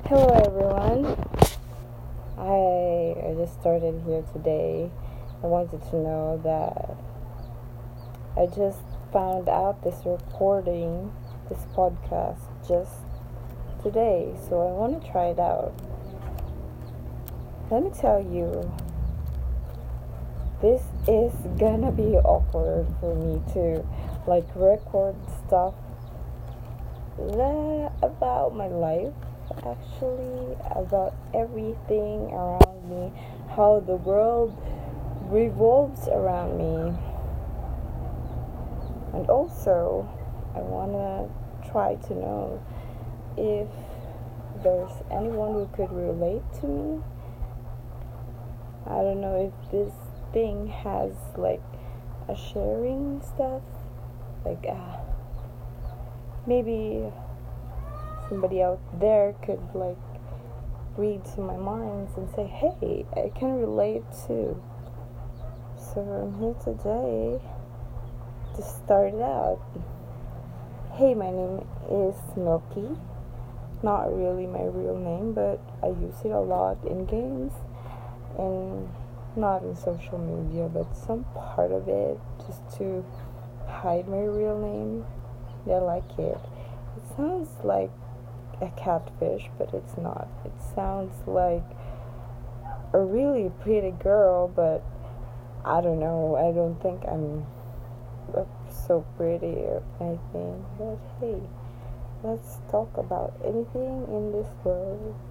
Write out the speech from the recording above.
Hello everyone. I just started here today. I wanted to know that I just found out this podcast just today, so I want to try it out. Let me tell you, this is gonna be awkward for me to record stuff about my life, actually, about everything around me, how the world revolves around me. And also, I want to try to know if there's anyone who could relate to me. I don't know if this thing has a sharing stuff, maybe somebody out there could read to my minds and say, hey, I can relate too. So I'm here today to start it out. Hey, my name is Milky. Not really my real name, but I use it a lot in games and not in social media, but some part of it just to hide my real name. I like it. It sounds like a catfish, but it's not. It sounds like a really pretty girl, but I don't know. I don't think I'm so pretty or anything. But hey, let's talk about anything in this world.